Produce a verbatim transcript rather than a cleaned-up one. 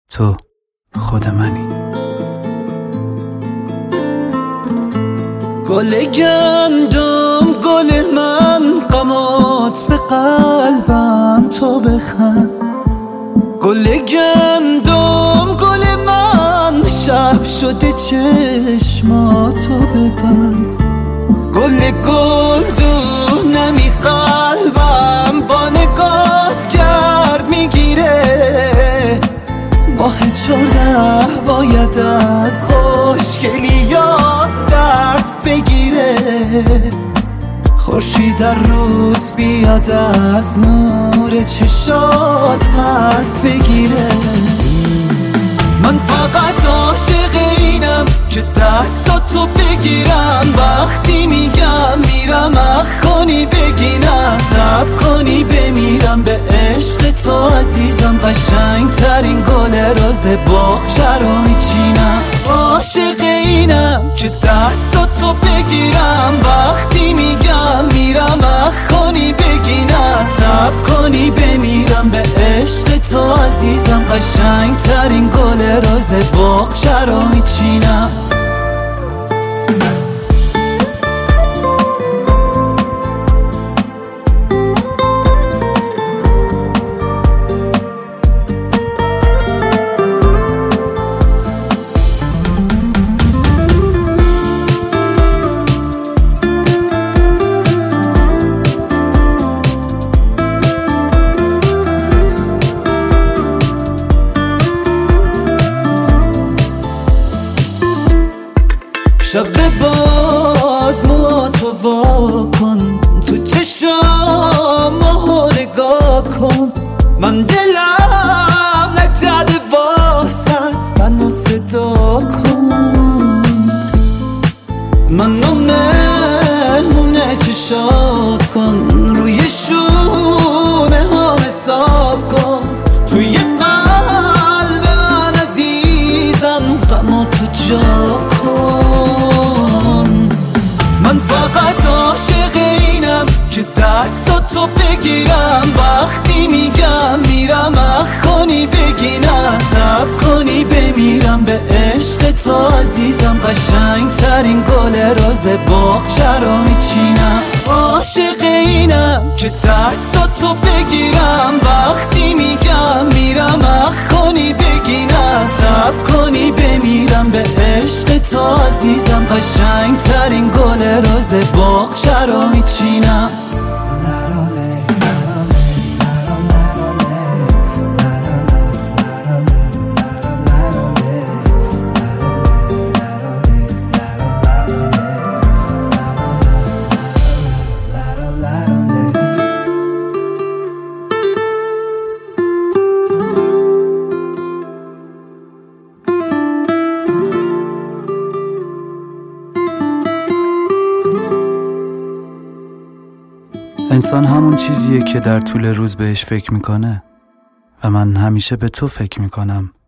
تو خود منی. گل گندم گل من، غمات به قلبم تو بخند. گل گندم گل من، شب شده چشماتو ببند. گل گلدون نمی قلبم، با نگات گرد میگیره. ماه چهارده باید از خوشگلیات درس بگیره. خورشید در روز بیاد از نور چشات قرض بگیره. من فقط عاشق اینم که دستاتو بگیرم. وقتی میگم میرم اخ کنی بگی نه، تب کنی بمیرم به عشق تو عزیزم. قشنگ ترین گل روز باغچه رو میچینم. عاشق اینم که دستاتو بگیرم. وقتی میگم میرم اخ کنی بگی نه، تب کنی بمیرم به عشق تو عزیزم. قشنگ ترین گل روز باغچه رو میچینم. شب باز موهاتو وا کن، تو چشامو نگاه کن. من دلم نگذده واسط، منو صدا کن. منو مهمونه چشات کن، روی شونه ها حساب کن. توی قلب من عزیزم غماتو جا کن. من فقط عاشق اینم که دستاتو بگیرم. وقتی میگم میرم اخ کنی بگی نه، تب کنی بمیرم به عشق تو عزیزم. قشنگ ترین گل روز باغچه رو میچینم. عاشق اینم که دستاتو بگیرم. وقتی میگم میرم اخ کنی بگی نه، تب کنی بمیرم به عشق تو عزیزم. قشنگ ترین گل روز باغچه رو میچینم. انسان همون چیزیه که در طول روز بهش فکر میکنه و من همیشه به تو فکر میکنم.